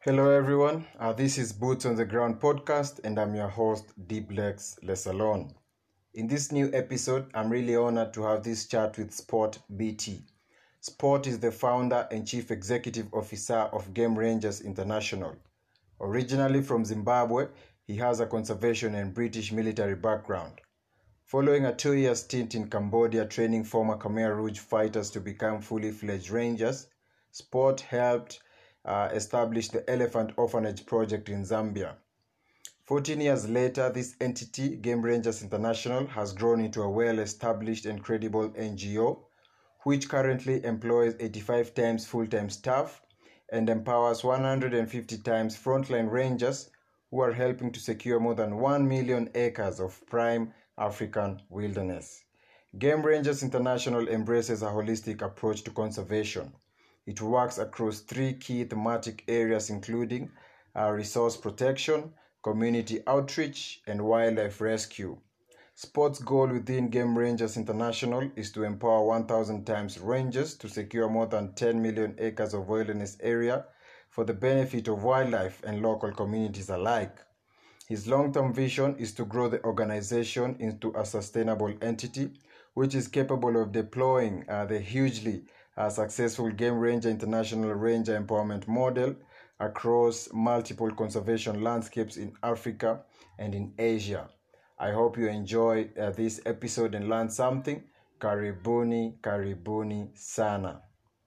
Hello, everyone. This is Boots on the Ground podcast, and I'm your host, Diblex Lesalon. In this new episode, I'm really honored to have this chat with Sport BT. Sport is the founder and chief executive officer of Game Rangers International. Originally from Zimbabwe, he has a conservation and British military background. Following a 2-year stint in Cambodia training former Khmer Rouge fighters to become fully fledged Rangers, Sport helped establish the Elephant Orphanage Project in Zambia. 14 years later, this entity, Game Rangers International, has grown into a well-established and credible NGO, which currently employs 85 times full-time staff and empowers 150 times frontline rangers who are helping to secure more than 1 million acres of prime African wilderness. Game Rangers International embraces a holistic approach to conservation. It works across 3 key thematic areas including resource protection, community outreach, and wildlife rescue. Sport's goal within Game Rangers International is to empower 1,000 times rangers to secure more than 10 million acres of wilderness area for the benefit of wildlife and local communities alike. His long-term vision is to grow the organization into a sustainable entity which is capable of deploying the hugely successful Game Ranger International Ranger Empowerment Model across multiple conservation landscapes in Africa and in Asia. I hope you enjoy this episode and learn something. Karibuni, karibuni sana.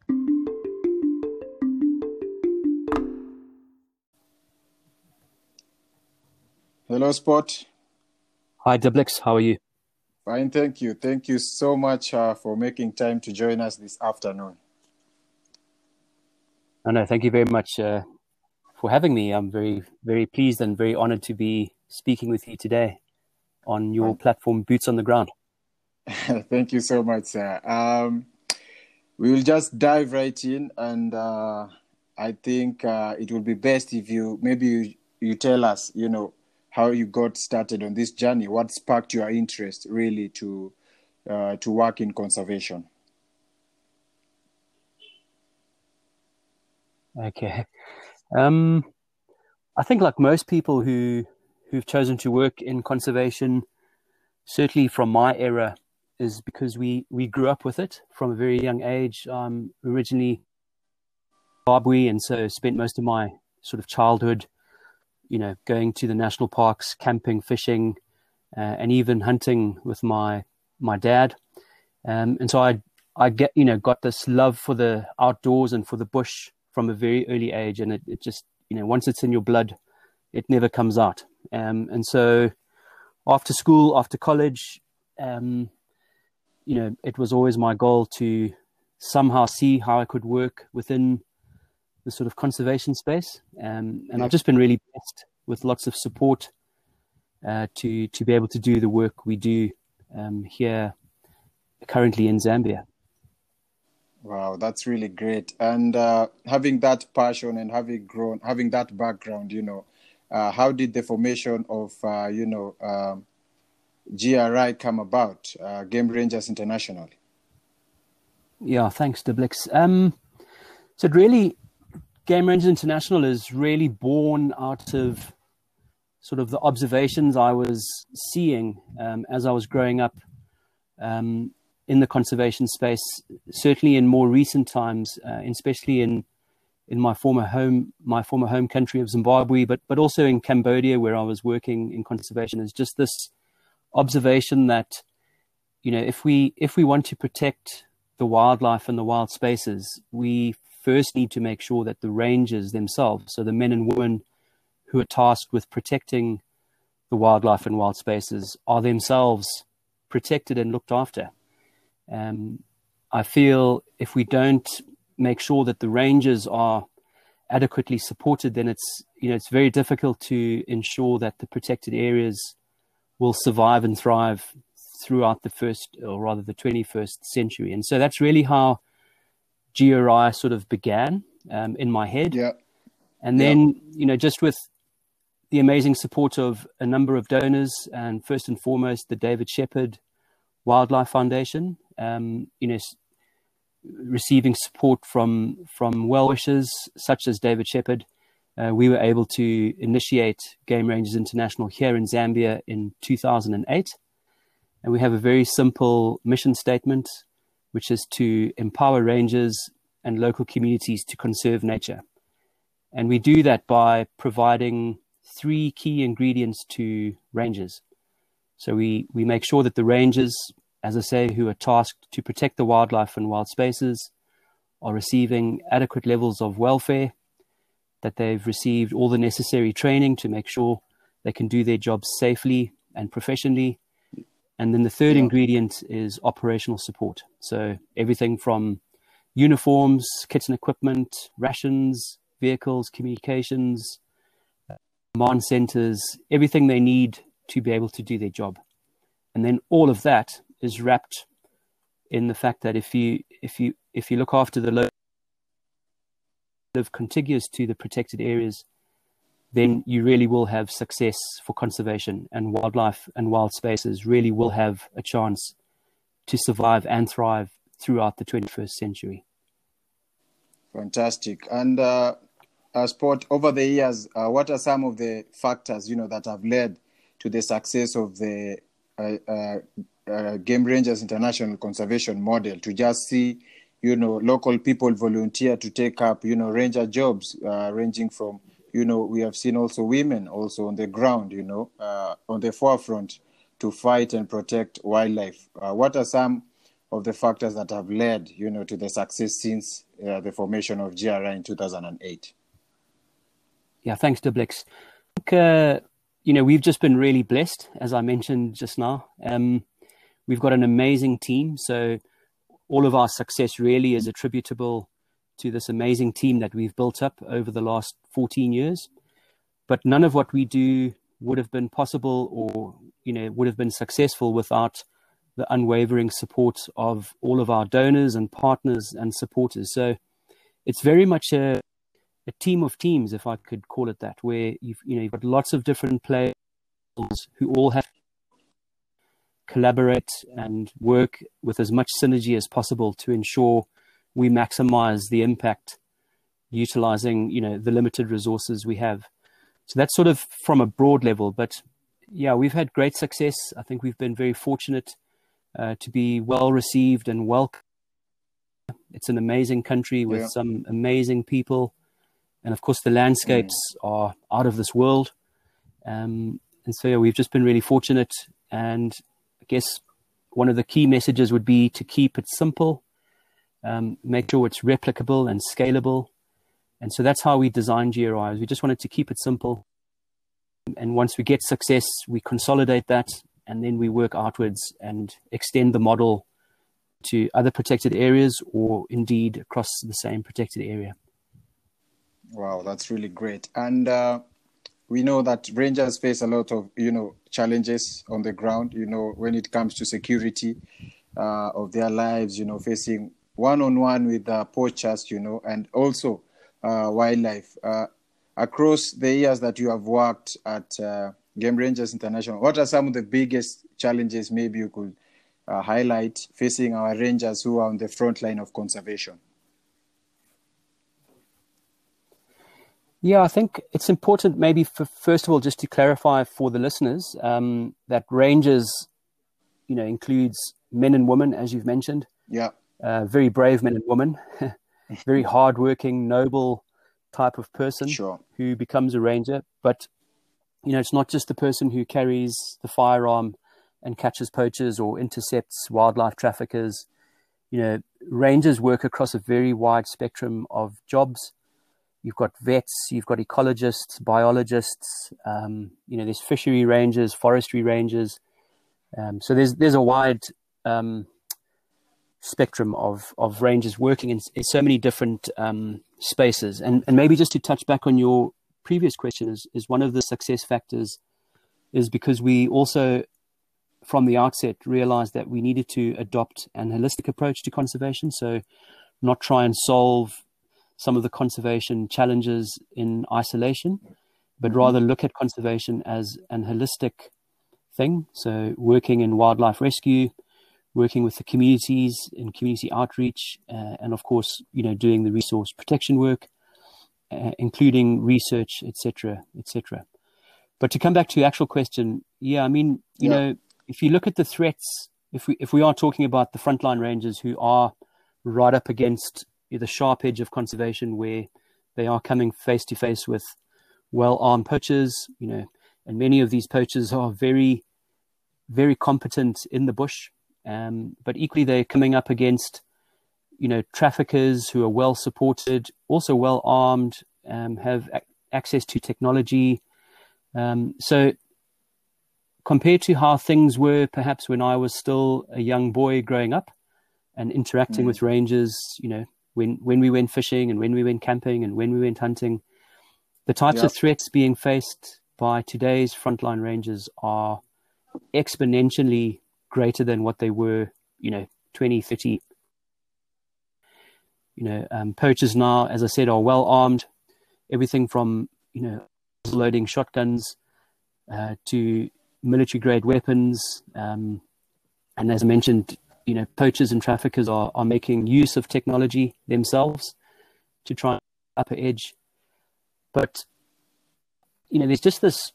Hello, Sport. Hi, Dublix. How are you? Fine, thank you. Thank you so much for making time to join us this afternoon. No, thank you very much for having me. I'm very, very pleased and very honored to be speaking with you today on your platform, Boots on the Ground. Thank you so much, sir. We will just dive right in, and I think it will be best if you tell us, how you got started on this journey. What sparked your interest really to work in conservation? Okay. I think like most people who've chosen to work in conservation, certainly from my era, is because we grew up with it from a very young age. I'm originally Zimbabwe, and so spent most of my sort of childhood going to the national parks, camping, fishing, and even hunting with my dad. And so I got this love for the outdoors and for the bush from a very early age. And it just, once it's in your blood, it never comes out. And so after school, after college, it was always my goal to somehow see how I could work within the sort of conservation space. And I've just been really blessed with lots of support to be able to do the work we do here currently in Zambia. Wow, that's really great. And having that passion and having that background, how did the formation of, GRI come about, Game Rangers International? Yeah, thanks, Dublix. So it really, Game Rangers International is really born out of sort of the observations I was seeing as I was growing up in the conservation space, certainly in more recent times, especially in my former home country of Zimbabwe, but also in Cambodia, where I was working in conservation. Is just this observation that, if we want to protect the wildlife and the wild spaces, we first need to make sure that the rangers themselves, so the men and women who are tasked with protecting the wildlife and wild spaces, are themselves protected and looked after. I feel if we don't make sure that the rangers are adequately supported, then it's very difficult to ensure that the protected areas will survive and thrive throughout the 21st century. And so that's really how GRI sort of began in my head. Yeah. And then, just with the amazing support of a number of donors, and first and foremost, the David Shepherd Wildlife Foundation, receiving support from well-wishers such as David Shepherd, We were able to initiate Game Rangers International here in Zambia in 2008. And we have a very simple mission statement, which is to empower rangers and local communities to conserve nature. And we do that by providing 3 key ingredients to rangers. So we make sure that the rangers, as I say, who are tasked to protect the wildlife and wild spaces, are receiving adequate levels of welfare, that they've received all the necessary training to make sure they can do their jobs safely and professionally. And then the third ingredient is operational support. So everything from uniforms, kits and equipment, rations, vehicles, communications, command centers, everything they need to be able to do their job. And then all of that is wrapped in the fact that if you look after the local, live contiguous to the protected areas, then you really will have success for conservation, and wildlife and wild spaces really will have a chance to survive and thrive throughout the 21st century. Fantastic. And Sport, over the years, what are some of the factors, that have led to the success of the Game Rangers International Conservation Model, to just see, local people volunteer to take up, ranger jobs, ranging from, we have seen also women also on the ground, on the forefront to fight and protect wildlife. What are some of the factors that have led, to the success since the formation of GRI in 2008? Yeah, thanks, Dublix. I think, we've just been really blessed, as I mentioned just now. We've got an amazing team. So all of our success really is attributable to this amazing team that we've built up over the last 14 years. But none of what we do would have been possible or, would have been successful without the unwavering support of all of our donors and partners and supporters. So it's very much a team of teams, if I could call it that, where you've got lots of different players who all have to collaborate and work with as much synergy as possible to ensure we maximize the impact utilizing, the limited resources we have. So that's sort of from a broad level, but yeah, we've had great success. I think we've been very fortunate to be well received and welcome. It's an amazing country with some amazing people. And of course, the landscapes are out of this world. And so, we've just been really fortunate. And I guess one of the key messages would be to keep it simple, make sure it's replicable and scalable. And so that's how we designed GRI. We just wanted to keep it simple. And once we get success, we consolidate that, and then we work outwards and extend the model to other protected areas or indeed across the same protected area. Wow, that's really great. And we know that rangers face a lot of, challenges on the ground, when it comes to security of their lives, facing one-on-one with poachers, and also wildlife. Across the years that you have worked at Game Rangers International, what are some of the biggest challenges maybe you could highlight facing our rangers who are on the front line of conservation? Yeah, I think it's important maybe first of all, just to clarify for the listeners that rangers, includes men and women, as you've mentioned. Yeah. Very brave men and women, very hardworking, noble type of person who becomes a ranger. But, it's not just the person who carries the firearm and catches poachers or intercepts wildlife traffickers. Rangers work across a very wide spectrum of jobs. You've got vets, you've got ecologists, biologists, there's fishery rangers, forestry rangers. So there's a wide spectrum of rangers working in so many different spaces. And maybe just to touch back on your previous question is one of the success factors is because we also, from the outset, realized that we needed to adopt an holistic approach to conservation. So not try and solve some of the conservation challenges in isolation, but rather look at conservation as an holistic thing. So working in wildlife rescue, working with the communities in community outreach, and of course, doing the resource protection work. including research, etc., etc. But to come back to your actual question, yeah, I mean, you know, if you look at the threats, if we are talking about the frontline rangers who are right up against the sharp edge of conservation, where they are coming face to face with well-armed poachers, you know, and many of these poachers are very, very competent in the bush, but equally they're coming up against, you know, traffickers who are well supported, also well armed, have access to technology. So compared to how things were perhaps when I was still a young boy growing up and interacting with rangers, you know, when we went fishing and when we went camping and when we went hunting, the types of threats being faced by today's frontline rangers are exponentially greater than what they were, you know, 20, 30. You know, poachers now, as I said, are well armed, everything from, you know, loading shotguns to military grade weapons. And as I mentioned, you know, poachers and traffickers are making use of technology themselves to try and upper edge. But, you know, there's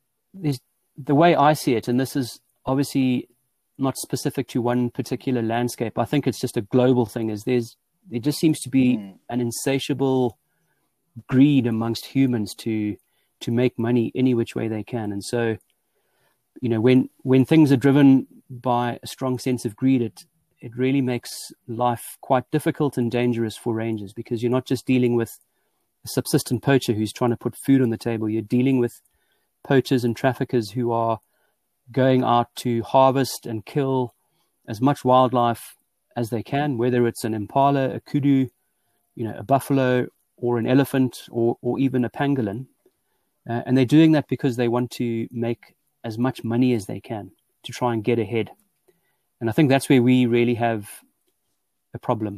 the way I see it, and this is obviously not specific to one particular landscape. I think it's just a global thing, is there just seems to be an insatiable greed amongst humans to make money any which way they can. And so, you know, when things are driven by a strong sense of greed, it really makes life quite difficult and dangerous for rangers, because you're not just dealing with a subsistent poacher who's trying to put food on the table. You're dealing with poachers and traffickers who are going out to harvest and kill as much wildlife as they can, whether it's an impala, a kudu, you know, a buffalo, or an elephant, or even a pangolin. And they're doing that because they want to make as much money as they can to try and get ahead. And I think that's where we really have a problem,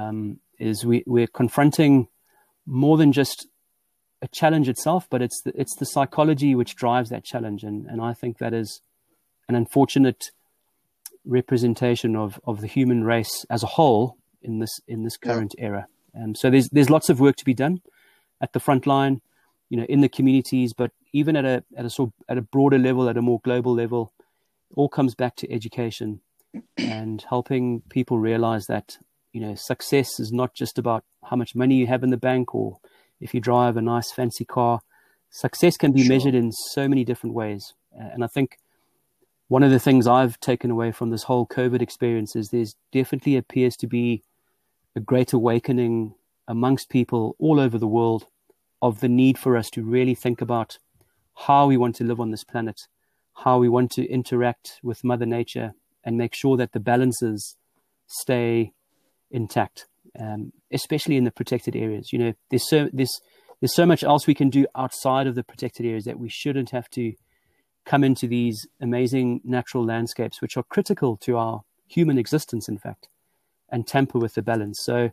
is we're confronting more than just a challenge itself, but it's the psychology which drives that challenge. And I think that is an unfortunate representation of the human race as a whole in this current era. So there's lots of work to be done at the front line, you know, in the communities, but even at a broader level, at a more global level. It all comes back to education and helping people realize that, you know, success is not just about how much money you have in the bank or if you drive a nice fancy car. Success can be measured in so many different ways. And I think one of the things I've taken away from this whole COVID experience is there's definitely appears to be a great awakening amongst people all over the world of the need for us to really think about how we want to live on this planet, how we want to interact with Mother Nature, and make sure that the balances stay intact, especially in the protected areas. You know, there's so much else we can do outside of the protected areas that we shouldn't have to come into these amazing natural landscapes, which are critical to our human existence, in fact, and tamper with the balance. So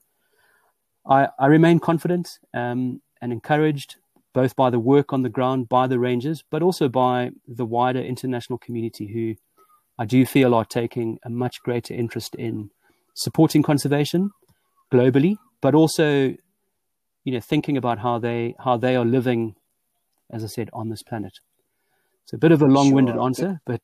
I remain confident and encouraged, both by the work on the ground by the rangers, but also by the wider international community, who I do feel are taking a much greater interest in supporting conservation globally, but also, you know, thinking about how they are living, as I said, on this planet. It's a bit of a long-winded answer, but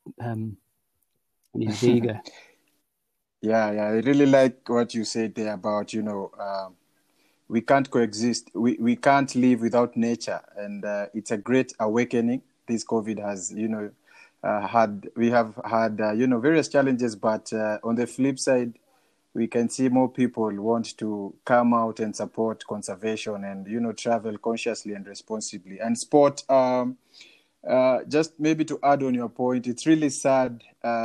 yeah, there you go. Yeah, I really like what you said there about, you know, we can't coexist. We can't live without nature, and it's a great awakening. This COVID has, you know, we have had, you know, various challenges, but on the flip side, we can see more people want to come out and support conservation and, you know, travel consciously and responsibly. And sport, just maybe to add on your point, it's really sad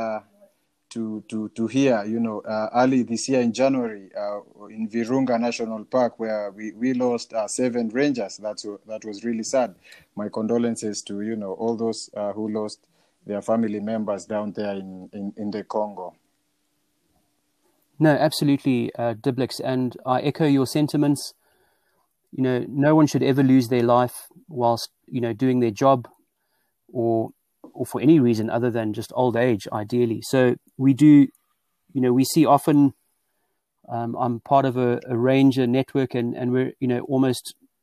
to hear, you know, early this year in January, in Virunga National Park, where we lost 7 rangers. That was really sad. My condolences to, you know, all those who lost their family members down there in the Congo. No, absolutely, Diblix, and I echo your sentiments. You know, no one should ever lose their life whilst, you know, doing their job, or for any reason other than just old age, ideally. So we do, you know, we see often, I'm part of a ranger network, and we're, you know, almost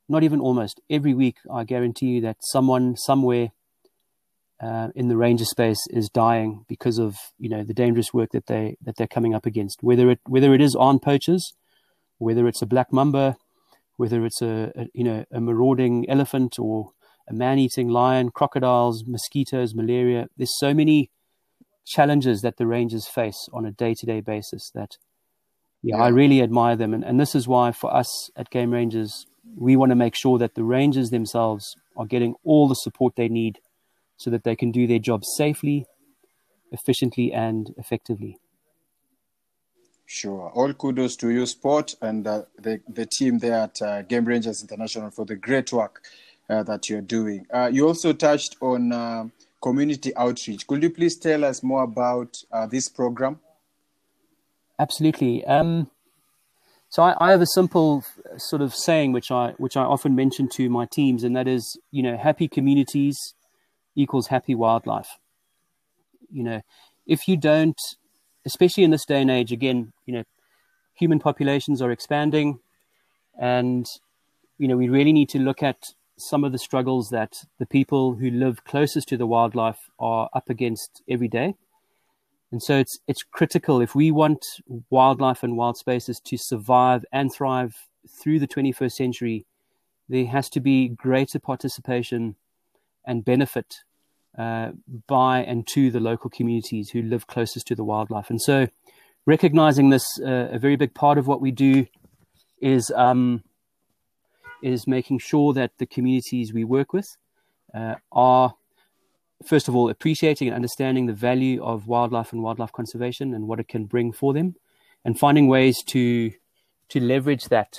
not even almost, every week, I guarantee you that someone somewhere in the ranger space is dying because of, you know, the dangerous work that they're coming up against. Whether it is armed poachers, whether it's a black mamba, whether it's a marauding elephant or a man-eating lion, crocodiles, mosquitoes, malaria. There's so many challenges that the rangers face on a day-to-day basis that, I really admire them. And this is why for us at Game Rangers, we want to make sure that the rangers themselves are getting all the support they need so that they can do their job safely, efficiently, and effectively. Sure. All kudos to you, Sport, and the team there at Game Rangers International for the great work that you're doing. You also touched on community outreach. Could you please tell us more about this program? Absolutely. So I have a simple sort of saying which I often mention to my teams, and that is, you know, happy communities equals happy wildlife. You know, if you don't, especially in this day and age, again, you know, human populations are expanding, and, you know, we really need to look at some of the struggles that the people who live closest to the wildlife are up against every day. And so it's critical, if we want wildlife and wild spaces to survive and thrive through the 21st century, there has to be greater participation and benefit by and to the local communities who live closest to the wildlife. And so recognizing this, a very big part of what we do is making sure that the communities we work with are, first of all, appreciating and understanding the value of wildlife and wildlife conservation and what it can bring for them, and finding ways to leverage that.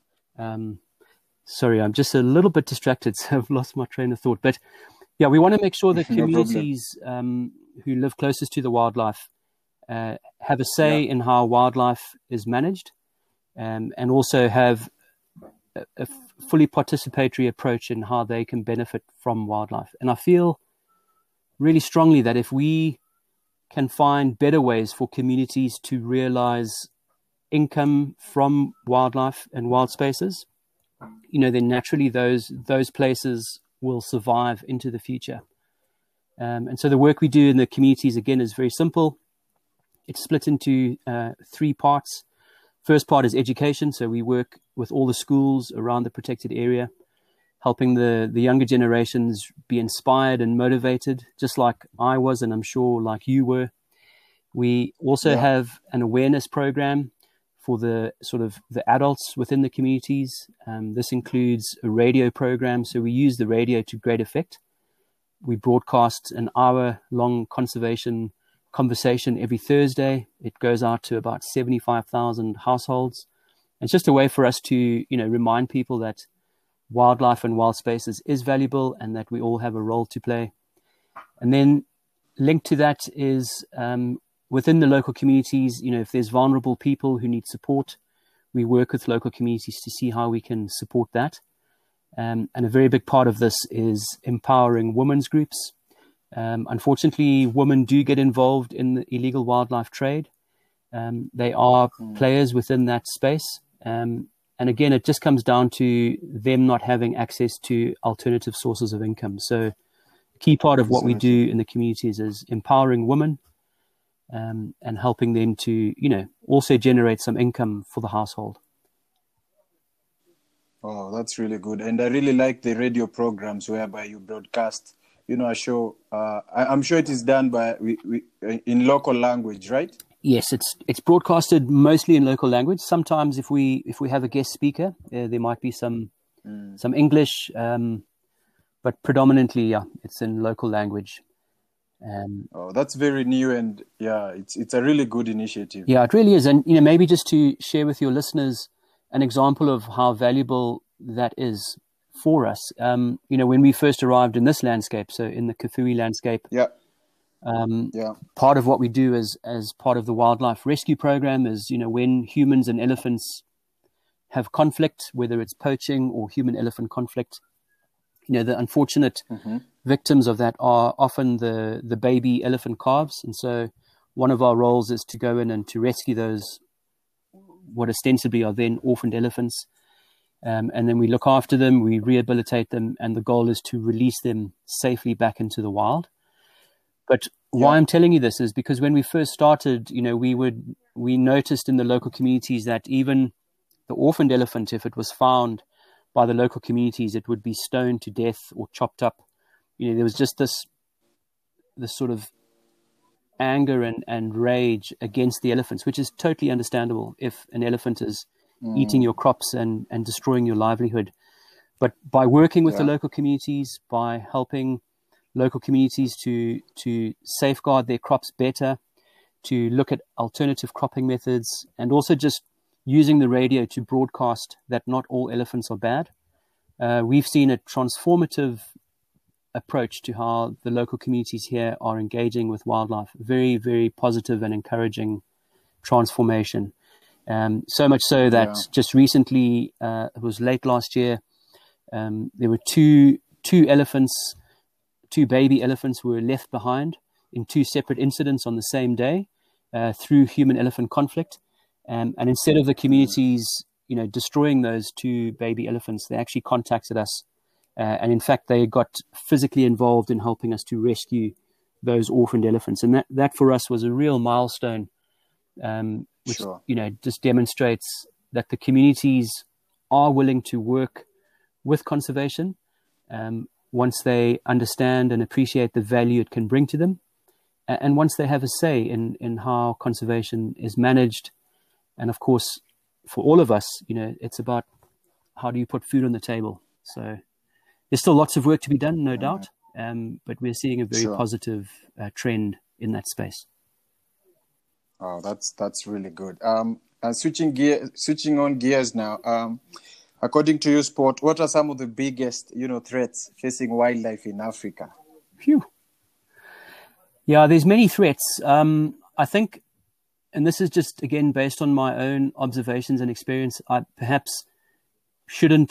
Sorry, I'm just a little bit distracted, so I've lost my train of thought. But yeah, we want to make sure that communities who live closest to the wildlife have a say in how wildlife is managed, and also have a fully participatory approach in how they can benefit from wildlife. And I feel really strongly that if we can find better ways for communities to realize income from wildlife and wild spaces, you know, then naturally those places will survive into the future. And so the work we do in the communities, again, is very simple. It's split into 3 parts. First part is education. So we work with all the schools around the protected area, helping the younger generations be inspired and motivated, just like I was, and I'm sure like you were. We also have an awareness program for the sort of the adults within the communities. This includes a radio program. So we use the radio to great effect. We broadcast an hour-long conservation conversation every Thursday. It goes out to about 75,000 households. It's just a way for us to, you know, remind people that wildlife and wild spaces is valuable and that we all have a role to play. And then linked to that is within the local communities, you know, if there's vulnerable people who need support, we work with local communities to see how we can support that. And a very big part of this is empowering women's groups. Unfortunately, women do get involved in the illegal wildlife trade. They are players within that space. And again, it just comes down to them not having access to alternative sources of income. So a key part of what we do in the communities is empowering women and helping them to, you know, also generate some income for the household. Oh, that's really good. And I really like the radio programs whereby you broadcast, you know, a show. I'm sure it is done in local language, right? Yes, it's broadcasted mostly in local language. Sometimes if we have a guest speaker, there might be some English, but predominantly, it's in local language. That's very new, and it's a really good initiative. Yeah, it really is. And, you know, maybe just to share with your listeners an example of how valuable that is for us. You know, when we first arrived in this landscape, so in the Kafue landscape, part of what we do as part of the wildlife rescue program is, you know, when humans and elephants have conflict, whether it's poaching or human-elephant conflict, you know, the unfortunate victims of that are often the baby elephant calves. And so one of our roles is to go in and to rescue those, what ostensibly are then orphaned elephants, And then we look after them, we rehabilitate them, and the goal is to release them safely back into the wild. But why I'm telling you this is because when we first started, we noticed in the local communities that even the orphaned elephant, if it was found by the local communities, it would be stoned to death or chopped up. There was just this sort of anger and rage against the elephants, which is totally understandable if an elephant is eating your crops and destroying your livelihood. But by working with the local communities, by helping local communities to safeguard their crops better, to look at alternative cropping methods, and also just using the radio to broadcast that not all elephants are bad, we've seen a transformative approach to how the local communities here are engaging with wildlife. Very, very positive and encouraging transformation. So much so that just recently, it was late last year, there were two elephants, two baby elephants were left behind in two separate incidents on the same day through human-elephant conflict. And instead of the communities, destroying those two baby elephants, they actually contacted us. And in fact, they got physically involved in helping us to rescue those orphaned elephants. And that for us was a real milestone, which, just demonstrates that the communities are willing to work with conservation once they understand and appreciate the value it can bring to them. And once they have a say in how conservation is managed. And of course, for all of us, it's about how do you put food on the table. So there's still lots of work to be done, no doubt. But we're seeing a very positive trend in that space. Oh, that's really good. Switching on gears now. According to you, Sport, what are some of the biggest, threats facing wildlife in Africa? Phew. Yeah, there's many threats. I think, and this is just, again, based on my own observations and experience, I perhaps shouldn't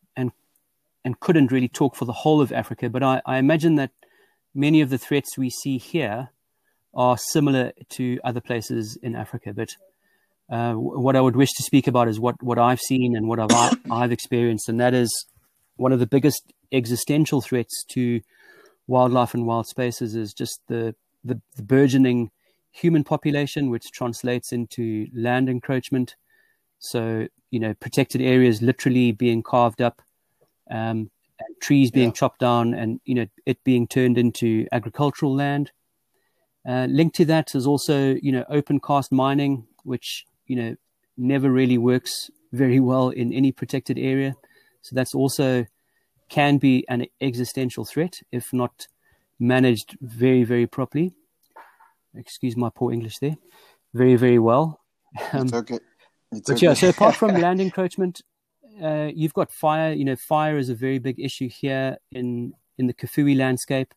and couldn't really talk for the whole of Africa, but I imagine that many of the threats we see here are similar to other places in Africa. But what I would wish to speak about is what I've seen and what I've experienced, and that is one of the biggest existential threats to wildlife and wild spaces is just the burgeoning human population, which translates into land encroachment. So, protected areas literally being carved up, and trees being chopped down, and it being turned into agricultural land. Linked to that is also open cast mining, which never really works very well in any protected area. So that's also can be an existential threat if not managed very, very properly. Excuse my poor English there. Very, very well. It's okay. So apart from land encroachment, you've got fire. Fire is a very big issue here in the Kafue landscape.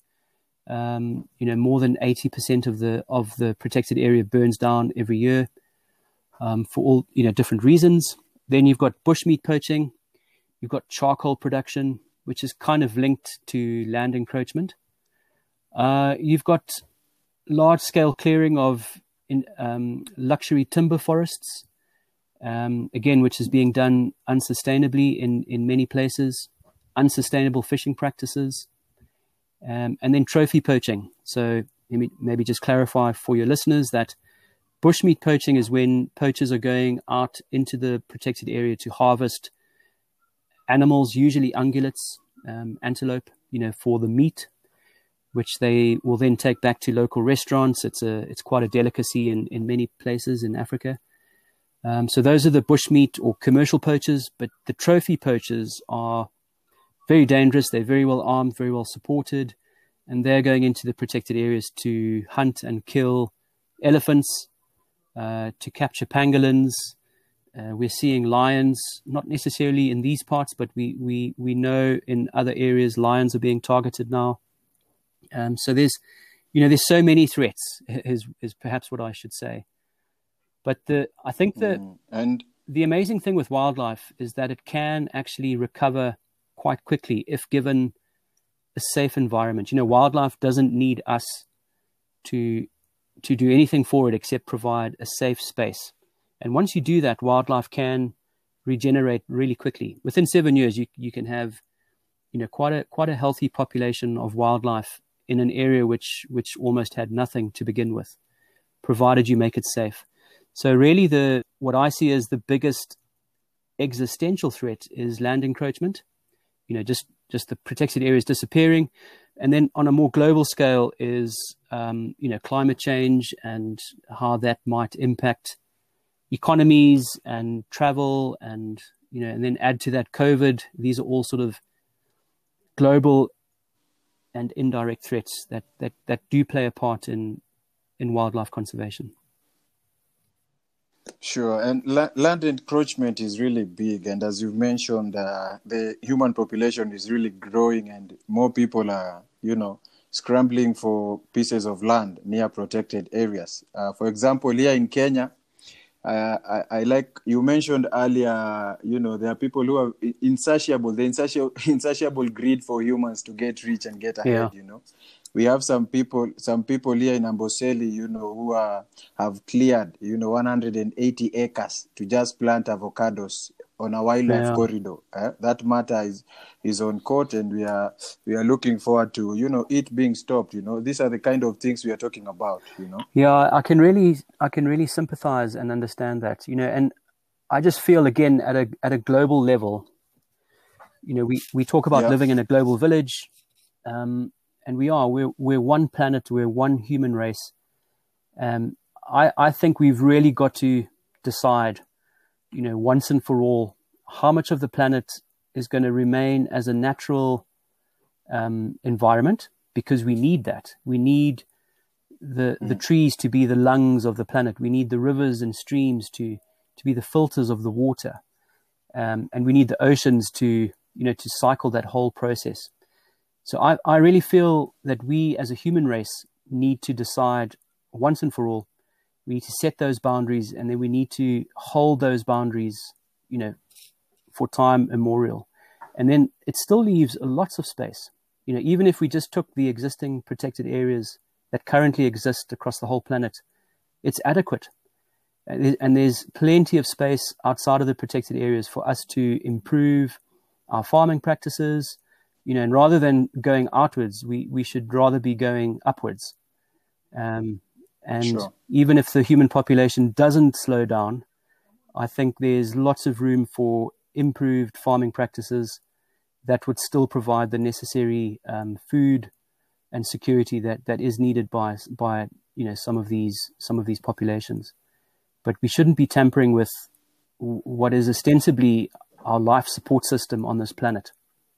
More than 80% of the protected area burns down every year for all different reasons. Then you've got bushmeat poaching. You've got charcoal production, which is kind of linked to land encroachment. You've got large-scale clearing of luxury timber forests, again, which is being done unsustainably in many places, unsustainable fishing practices, and then trophy poaching. So maybe just clarify for your listeners that bushmeat poaching is when poachers are going out into the protected area to harvest animals, usually ungulates, antelope, for the meat, which they will then take back to local restaurants. It's quite a delicacy in many places in Africa. So those are the bushmeat or commercial poachers, but the trophy poachers are very dangerous. They're very well armed, very well supported, and they're going into the protected areas to hunt and kill elephants, to capture pangolins. We're seeing lions, not necessarily in these parts, but we know in other areas lions are being targeted now. So there's so many threats is perhaps what I should say. But I think the amazing thing with wildlife is that it can actually recover quite quickly if given a safe environment. Wildlife doesn't need us to do anything for it except provide a safe space. And once you do that, wildlife can regenerate really quickly. Within 7 years, you can have, quite a healthy population of wildlife in an area which almost had nothing to begin with, provided you make it safe. So really what I see as the biggest existential threat is land encroachment, just the protected areas disappearing. And then on a more global scale is, climate change and how that might impact economies and travel and, and then add to that COVID. These are all sort of global and indirect threats that do play a part in wildlife conservation. Sure, and land encroachment is really big, and as you've mentioned, the human population is really growing, and more people are, scrambling for pieces of land near protected areas. For example, here in Kenya, I like you mentioned earlier, there are people who are insatiable, the insatiable greed for humans to get rich and get ahead. Yeah. We have some people here in Amboseli, who have cleared, 180 acres to just plant avocados on a wildlife corridor. That matter is on court, and we are looking forward to, it being stopped. These are the kind of things we are talking about. Yeah, I can really sympathize and understand that. And I just feel, again, at a global level, we talk about living in a global village. And we're one planet, we're one human race. I think we've really got to decide, once and for all, how much of the planet is going to remain as a natural environment, because we need that. We need the trees to be the lungs of the planet. We need the rivers and streams to be the filters of the water. And we need the oceans to cycle that whole process. So I really feel that we as a human race need to decide once and for all. We need to set those boundaries, and then we need to hold those boundaries, for time immemorial. And then it still leaves lots of space. Even if we just took the existing protected areas that currently exist across the whole planet, it's adequate. And there's plenty of space outside of the protected areas for us to improve our farming practices. And rather than going outwards, we should rather be going upwards. And Sure. Even if the human population doesn't slow down, I think there's lots of room for improved farming practices that would still provide the necessary food and security that is needed by some of these populations. But we shouldn't be tampering with what is ostensibly our life support system on this planet.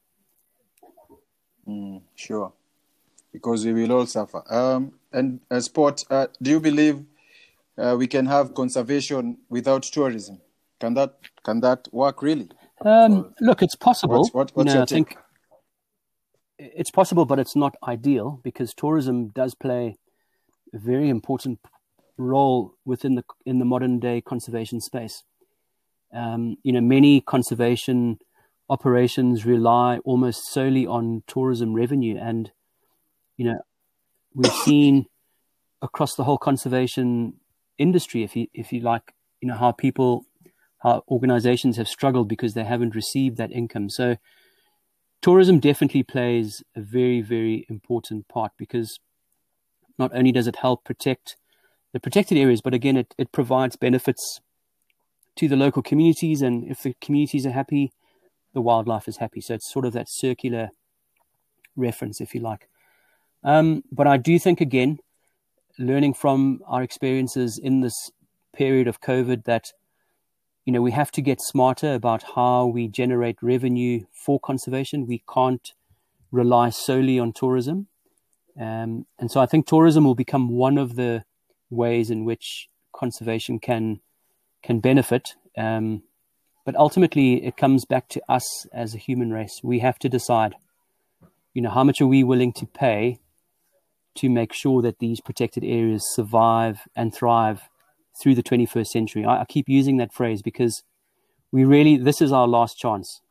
Sure, because we will all suffer. And Sport, do you believe we can have conservation without tourism? Can that work really? Look, it's possible. What's your I take? think it's possible, but it's not ideal, because tourism does play a very important role in the modern day conservation space. Many conservation operations rely almost solely on tourism revenue, and we've seen across the whole conservation industry, if you like, how organizations have struggled because they haven't received that income. So tourism definitely plays a very, very important part, because not only does it help protect the protected areas, but again, it provides benefits to the local communities, and if the communities are happy, the wildlife is happy. So it's sort of that circular reference, if you like. But I do think, again, learning from our experiences in this period of COVID, that, we have to get smarter about how we generate revenue for conservation. We can't rely solely on tourism. And so I think tourism will become one of the ways in which conservation can benefit. But ultimately, it comes back to us as a human race. We have to decide, how much are we willing to pay to make sure that these protected areas survive and thrive through the 21st century. I keep using that phrase because this is our last chance.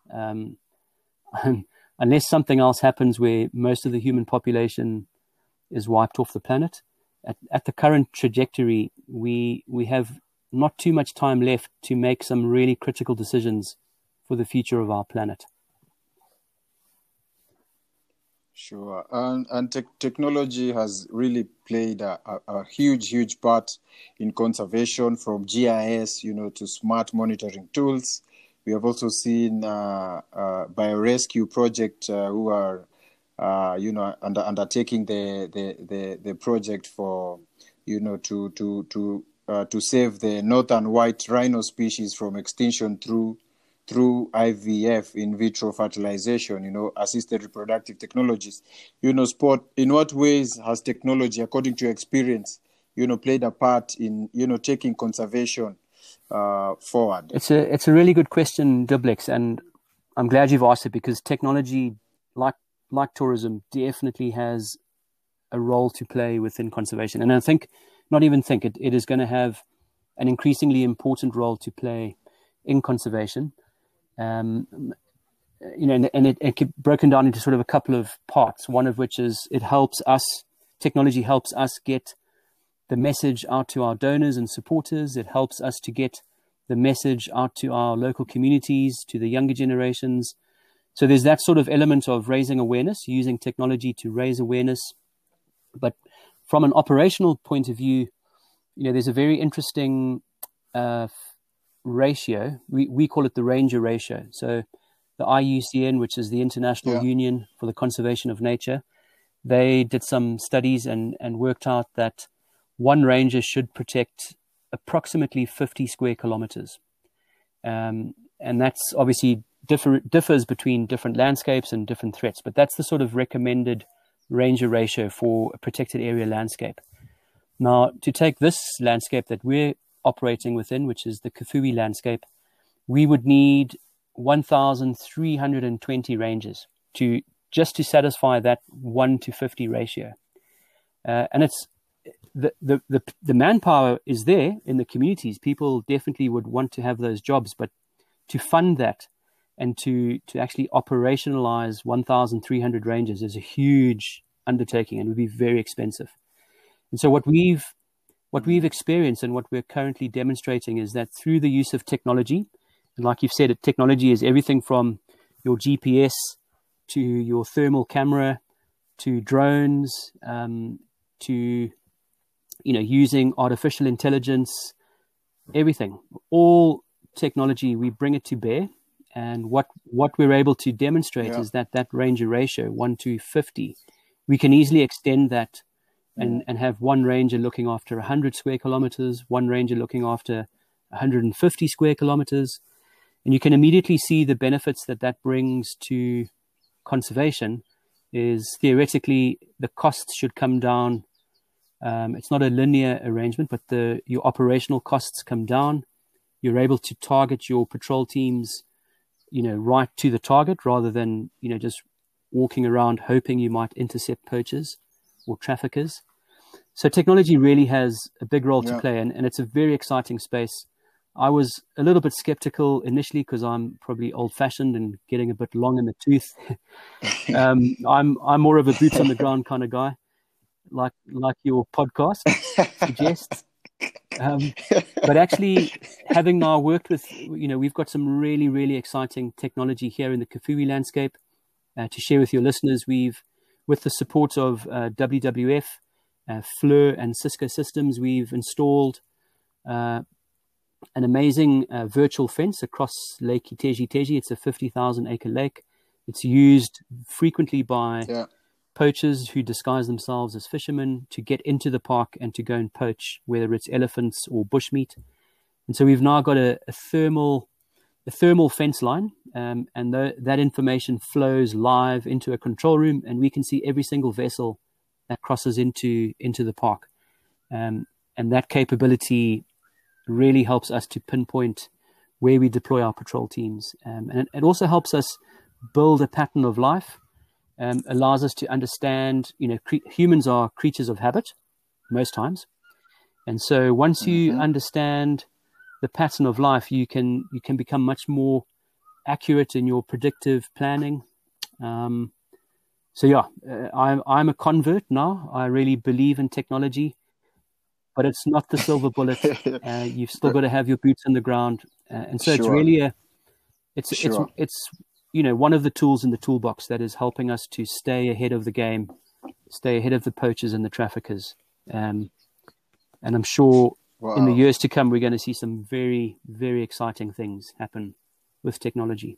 Unless something else happens where most of the human population is wiped off the planet, at the current trajectory, we have not too much time left to make some really critical decisions for the future of our planet. Sure. And technology has really played a huge part in conservation, from GIS, to smart monitoring tools. We have also seen BioRescue project who are, undertaking the project for, to save the northern white rhino species from extinction through IVF, in vitro fertilization, assisted reproductive technologies. Sport, in what ways has technology, according to your experience, played a part in, taking conservation forward? It's a really good question, Dublex, and I'm glad you've asked it, because technology, like tourism, definitely has a role to play within conservation. And I think, it is going to have an increasingly important role to play in conservation. And it can be broken down into sort of a couple of parts. One of which is technology helps us get the message out to our donors and supporters. It helps us to get the message out to our local communities, to the younger generations. So there's that sort of element of raising awareness, using technology to raise awareness. But from an operational point of view, there's a very interesting ratio. We call it the Ranger ratio. So the IUCN, which is the International Union for the Conservation of Nature, they did some studies and worked out that one ranger should protect approximately 50 square kilometers. And that's obviously differs between different landscapes and different threats, but that's the sort of recommended ranger ratio for a protected area landscape. Now, to take this landscape that we're operating within, which is the Kafue landscape, we would need 1,320 rangers to satisfy that 1:50 ratio. And it's the manpower is there in the communities. People definitely would want to have those jobs, but to fund that and to actually operationalize 1,300 rangers is a huge undertaking and would be very expensive. And so what we've experienced and what we're currently demonstrating is that through the use of technology, and like you've said, technology is everything from your GPS to your thermal camera to drones, to using artificial intelligence, everything, all technology, we bring it to bear. And what we're able to demonstrate is that ranger ratio, 1:50, we can easily extend that and have one ranger looking after 100 square kilometers, one ranger looking after 150 square kilometers. And you can immediately see the benefits that brings to conservation. Is theoretically the costs should come down. It's not a linear arrangement, but your operational costs come down. You're able to target your patrol teams, right to the target, rather than, just walking around hoping you might intercept poachers or traffickers. So technology really has a big role to play, and it's a very exciting space. I was a little bit skeptical initially because I'm probably old-fashioned and getting a bit long in the tooth. I'm more of a boots on the ground kind of guy, like your podcast suggests. But actually, having now worked with, we've got some really, really exciting technology here in the Kafue landscape to share with your listeners. With the support of WWF, FLIR, and Cisco Systems, we've installed an amazing virtual fence across Lake Iteji. It's a 50,000 acre lake. It's used frequently by poachers who disguise themselves as fishermen to get into the park and to go and poach, whether it's elephants or bushmeat. And so we've now got a thermal fence line, and that information flows live into a control room, and we can see every single vessel that crosses into the park. And that capability really helps us to pinpoint where we deploy our patrol teams. And it also helps us build a pattern of life, allows us to understand, humans are creatures of habit most times. And so once you understand the pattern of life, you can become much more accurate in your predictive planning. I'm a convert now. I really believe in technology, but it's not the silver bullet. You've still got to have your boots in the ground, and so it's Sure. really Sure. it's one of the tools in the toolbox that is helping us to stay ahead of the game, stay ahead of the poachers and the traffickers. And I'm sure in the Wow. years to come, we're going to see some very, very exciting things happen with technology.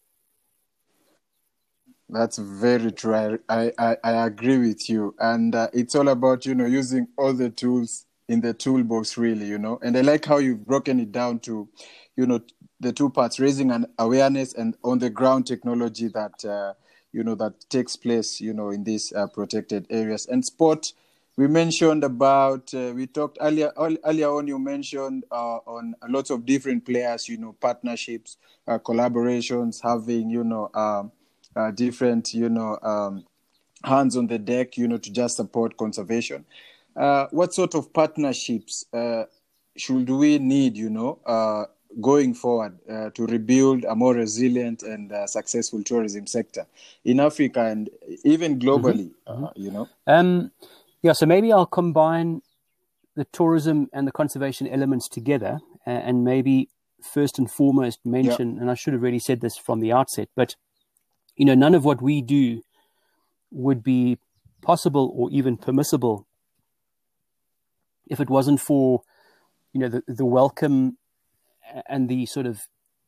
That's very true. I agree with you. And it's all about, using all the tools in the toolbox, really, And I like how you've broken it down to, the two parts, raising an awareness and on the ground technology that, that takes place, in these protected areas. And sport, we mentioned about, we talked earlier on, you mentioned on lots of different players, partnerships, collaborations, having, different, hands on the deck, to just support conservation. What sort of partnerships should we need, going forward to rebuild a more resilient and successful tourism sector in Africa and even globally, So maybe I'll combine the tourism and the conservation elements together and maybe first and foremost mention, and I should have really said this from the outset, but none of what we do would be possible or even permissible if it wasn't for, the welcome and the sort of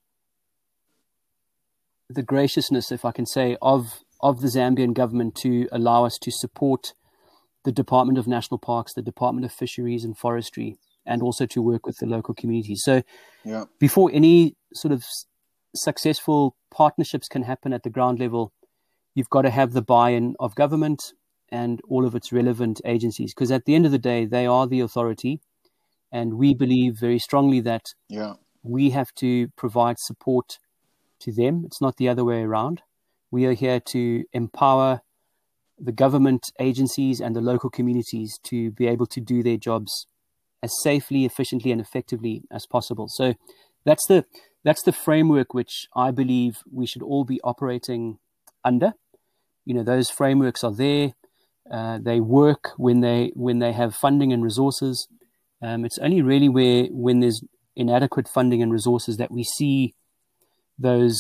the graciousness, if I can say, of the Zambian government to allow us to support the Department of National Parks, the Department of Fisheries and Forestry, and also to work with the local communities. So before any sort of successful partnerships can happen at the ground level, you've got to have the buy-in of government and all of its relevant agencies, because at the end of the day, they are the authority. And we believe very strongly that we have to provide support to them. It's not the other way around. We are here to empower the government agencies and the local communities to be able to do their jobs as safely, efficiently, and effectively as possible. So that's the framework which I believe we should all be operating under. Those frameworks are there. They work when they have funding and resources. It's only really when there's inadequate funding and resources that we see those,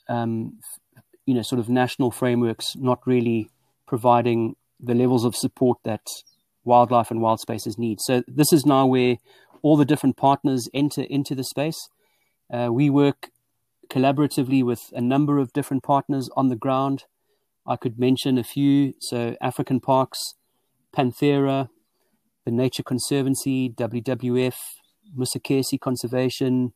sort of national frameworks not really providing the levels of support that wildlife and wild spaces need. So this is now where all the different partners enter into the space. We work collaboratively with a number of different partners on the ground. I could mention a few. So African Parks, Panthera, the Nature Conservancy, WWF, Musikesi Conservation,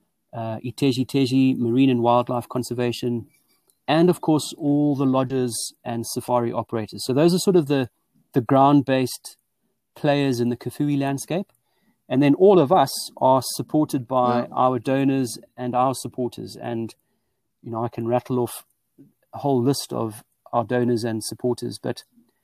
Iteji Marine and Wildlife Conservation, and of course all the lodges and safari operators. So those are sort of the ground-based players in the Kafue landscape. And then all of us are supported by our donors and our supporters. And, I can rattle off a whole list of our donors and supporters, but,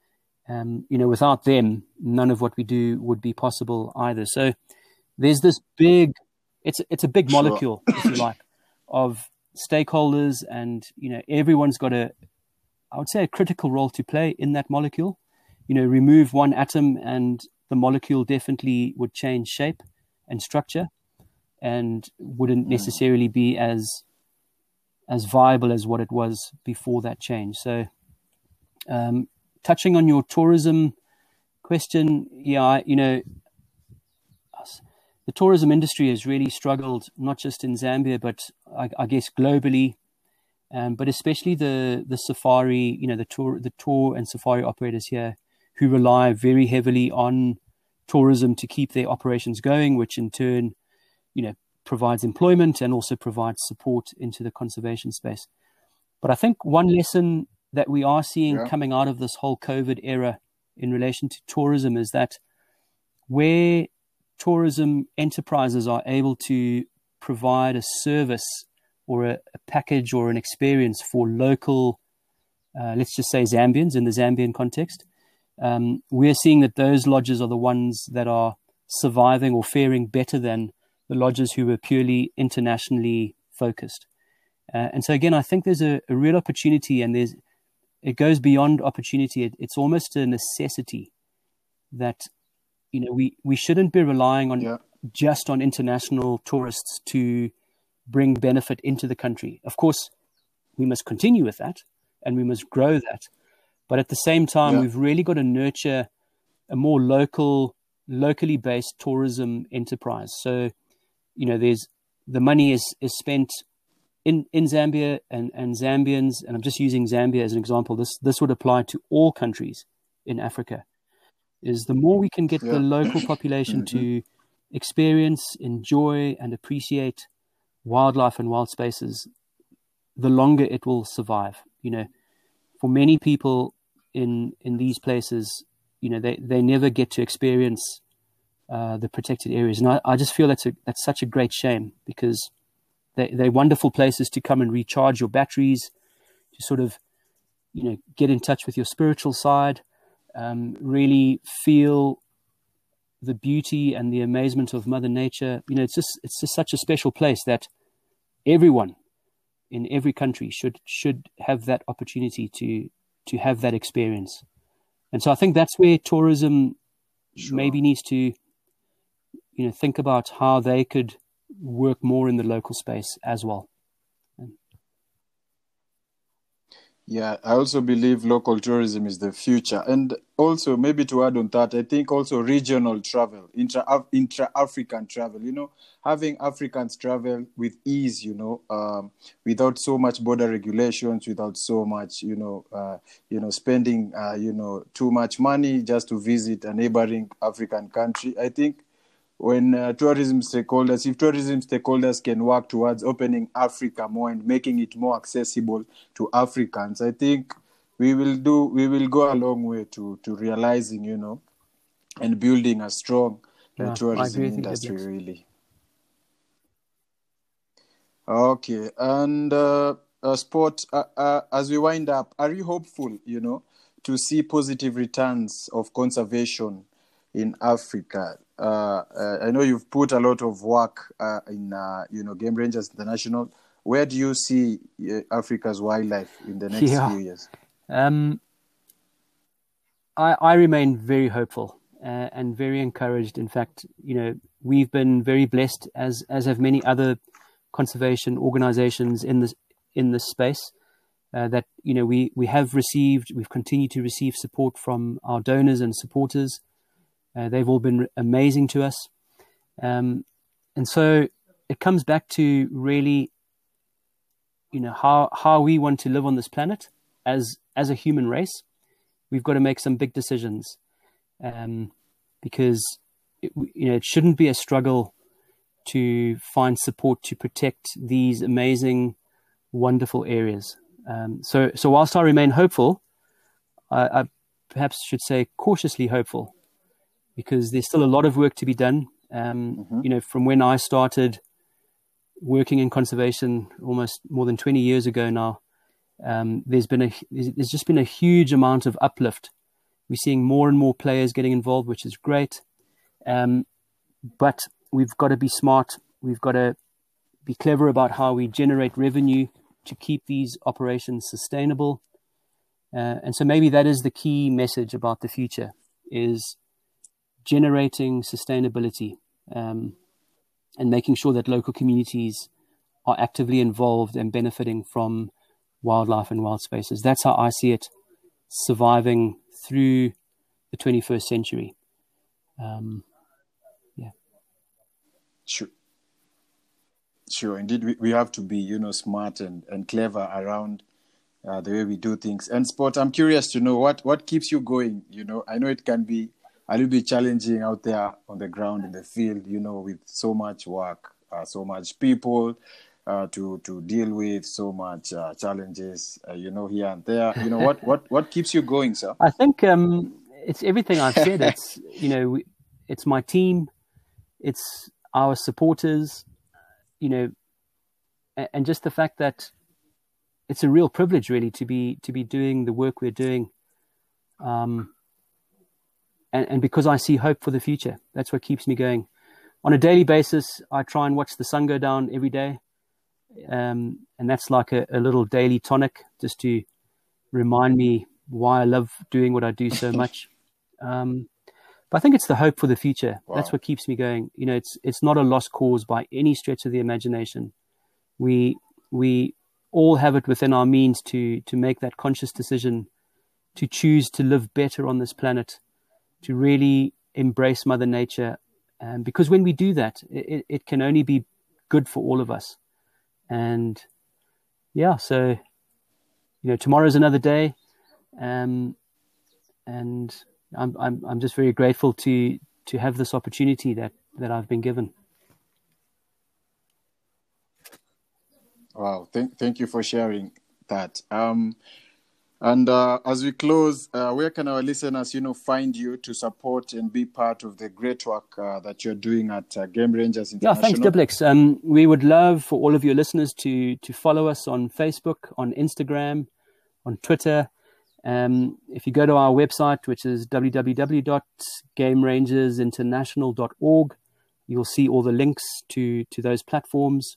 without them, none of what we do would be possible either. So there's this it's a big molecule, if you like, of stakeholders, and, everyone's got I would say a critical role to play in that molecule. Remove one atom and the molecule definitely would change shape and structure and wouldn't necessarily be as viable as what it was before that change. So touching on your tourism question, the tourism industry has really struggled, not just in Zambia, but I guess globally, but especially the safari, the tour and safari operators here, who rely very heavily on tourism to keep their operations going, which in turn, provides employment and also provides support into the conservation space. But I think one lesson that we are seeing coming out of this whole COVID era in relation to tourism is that where tourism enterprises are able to provide a service or a package or an experience for local, let's just say Zambians in the Zambian context, we're seeing that those lodges are the ones that are surviving or faring better than the lodges who were purely internationally focused. And so again, I think there's a real opportunity, and it goes beyond opportunity. It's almost a necessity that, we shouldn't be relying on Yeah. just on international tourists to bring benefit into the country. Of course, we must continue with that and we must grow that. But at the same time, Yeah. we've really got to nurture a more locally based tourism enterprise. So, there's the money is spent in Zambia and Zambians, and I'm just using Zambia as an example. This would apply to all countries in Africa. Is the more we can get the Yeah. local population to experience, enjoy, and appreciate wildlife and wild spaces, the longer it will survive. For many people in these places, they never get to experience the protected areas, and I just feel that's such a great shame, because they're wonderful places to come and recharge your batteries, to sort of get in touch with your spiritual side, really feel the beauty and the amazement of Mother Nature. It's just such a special place that everyone in every country should have that opportunity to have that experience. And so I think that's where tourism maybe needs to think about how they could work more in the local space as well. Yeah, I also believe local tourism is the future. And also, maybe to add on that, I think also regional travel, intra-African travel, having Africans travel with ease, without so much border regulations, without so much, spending, too much money just to visit a neighboring African country. I think when if tourism stakeholders can work towards opening Africa more and making it more accessible to Africans, I think we will go a long way to realizing, and building a strong tourism industry, really. Okay, and Sport, as we wind up, are you hopeful, to see positive returns of conservation in Africa? I know you've put a lot of work in Game Rangers International. Where do you see Africa's wildlife in the next few years? I remain very hopeful and very encouraged. In fact, we've been very blessed, as have many other conservation organizations in this space, that we've continued to receive support from our donors and supporters. They've all been amazing to us. And so it comes back to really, how we want to live on this planet as a human race. We've got to make some big decisions, because it shouldn't be a struggle to find support to protect these amazing, wonderful areas. So whilst I remain hopeful, I perhaps should say cautiously hopeful, because there's still a lot of work to be done. From when I started working in conservation almost more than 20 years ago now, there's just been a huge amount of uplift. We're seeing more and more players getting involved, which is great. But we've got to be smart. We've got to be clever about how we generate revenue to keep these operations sustainable. And so maybe that is the key message about the future, is generating sustainability, and making sure that local communities are actively involved and benefiting from wildlife and wild spaces. That's how I see it surviving through the 21st century. Sure. Indeed, we have to be, smart and clever around the way we do things. And Sport, I'm curious to know what keeps you going. I know it can be a little bit challenging out there on the ground in the field, with so much work, so much people to deal with, so much challenges, here and there. What keeps you going, sir? I think it's everything I've said. It's it's my team, it's our supporters, and just the fact that it's a real privilege, really, to be doing the work we're doing. And because I see hope for the future, that's what keeps me going. On a daily basis, I try and watch the sun go down every day. And that's like a little daily tonic, just to remind me why I love doing what I do so much. But But I think it's the hope for the future. Wow. That's what keeps me going. You know, it's not a lost cause by any stretch of the imagination. We all have it within our means to make that conscious decision to choose to live better on this planet, to really embrace Mother Nature. Because when we do that, it can only be good for all of us. And yeah, so, you know, tomorrow's another day. And I'm just very grateful to have this opportunity that I've been given. Wow, thank you for sharing that. And as we close, where can our listeners, find you to support and be part of the great work that you're doing at Game Rangers International? Yeah, thanks, Diblex. We would love for all of your listeners to follow us on Facebook, on Instagram, on Twitter. If you go to our website, which is www.gamerangersinternational.org, you'll see all the links to those platforms.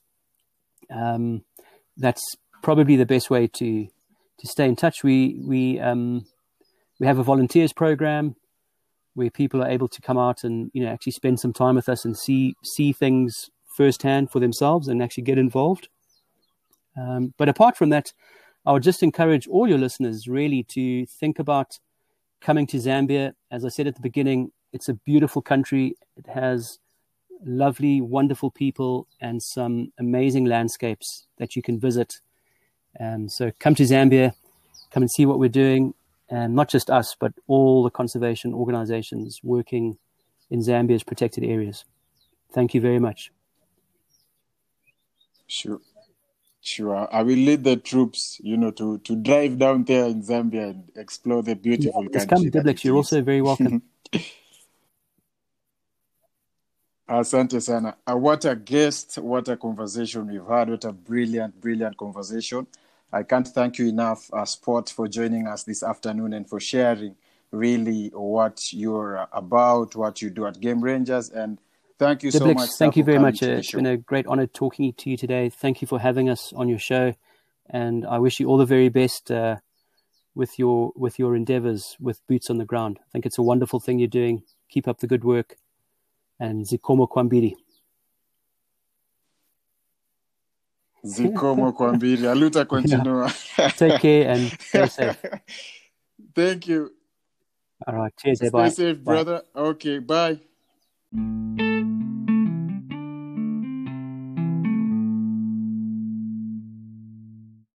That's probably the best way to stay in touch. We have a volunteers program where people are able to come out and actually spend some time with us and see things firsthand for themselves and actually get involved. But apart from that, I would just encourage all your listeners really to think about coming to Zambia. As I said at the beginning, it's a beautiful country. It has lovely, wonderful people and some amazing landscapes that you can visit. So come to Zambia, come and see what we're doing, and not just us, but all the conservation organizations working in Zambia's protected areas. Thank you very much. Sure. I will lead the troops, to drive down there in Zambia and explore the beautiful country. Come, Diblex. You're also very welcome. Asante sana. What a guest, what a conversation we've had. What a brilliant, brilliant conversation. I can't thank you enough, Sport, for joining us this afternoon and for sharing really what you're about, what you do at Game Rangers. And thank you so much. Thank you very much. It's been a great honor talking to you today. Thank you for having us on your show. And I wish you all the very best with your endeavors with Boots on the Ground. I think it's a wonderful thing you're doing. Keep up the good work. And Zikomo Kwambiri. Zikomo Kwambiri. Aluta continua. Take care and stay safe. Thank you. All right. Cheers. Stay Bye. safe, brother. Okay, bye.